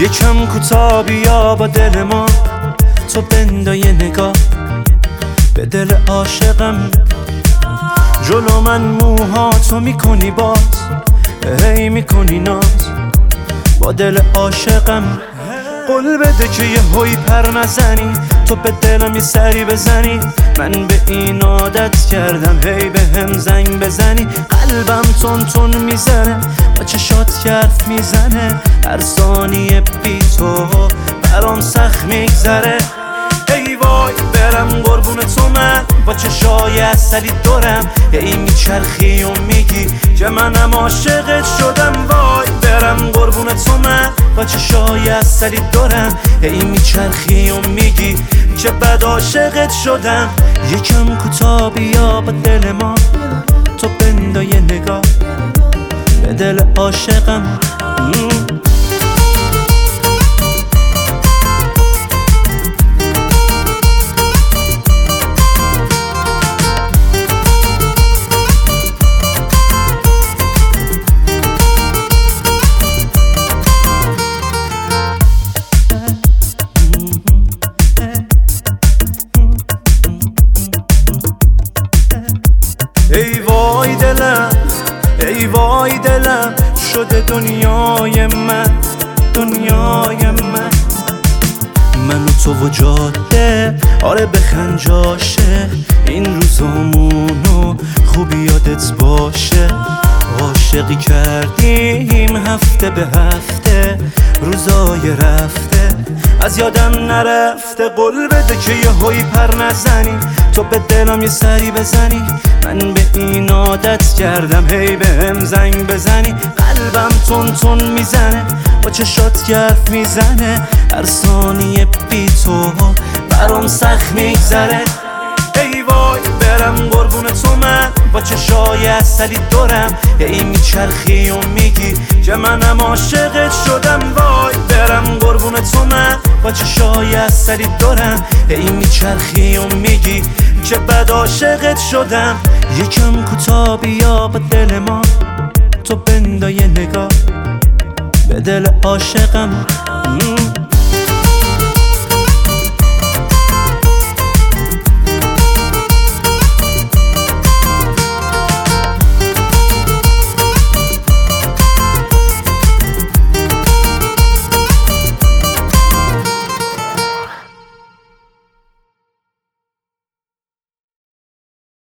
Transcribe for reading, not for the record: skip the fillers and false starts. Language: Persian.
یکم کوتاه بیا با دل ما، تو بندا یه نگاه به دل عاشقم. جلو من موها تو میکنی باز، هی میکنی ناز با دل عاشقم. قول بده که یه هوی پر نزنی، تو به دلم یه سری بزنی. من به این عادت کردم هی به هم زنگ بزنی. قلبم تون تون میزنه، با چشات حرف میزنه. هر ثانیه بی تو برام سخت میگذره. ای وای برم قربون تو، من با چشای عسلی دورم. هی میچرخی و میگی که منم عاشقت شدم. وای برم قربون تو، من با چشای عسلی دورم. هی میچرخی و میگی که بد عاشقت شدم. یکم کوتاه بیا با دل ما، تو بندا یه نگاه به دل عاشقم. ای وای دلم، ای وای دلم شده دنیای من، دنیای من. من و تو و جاده، آره بخند جاشه. این روزامونو خوبی یادت باشه. عاشقی کردیم هفته به هفته، روزای رفته از یادم نرفته. قول بده که یه هوی پر نزنی، تو به دلم یه سری بزنی. من به این عادت کردم هی به هم زنگ بزنی. قلبم تون تون میزنه، با چشات حرف میزنه. هر ثانیه بی تو برام سخت میگذره. ای وای برم قربون تو، من با چشای عسلی دورم. هی میچرخی و میگی که منم عاشقت شدم. وای برم قربون تو، من با چشای عسلی دورم. هی میچرخی و میگی که بد عاشقت شدم. یکم کوتاه بیا با دل ما، تو بندا یه نگاه به دل عاشقم.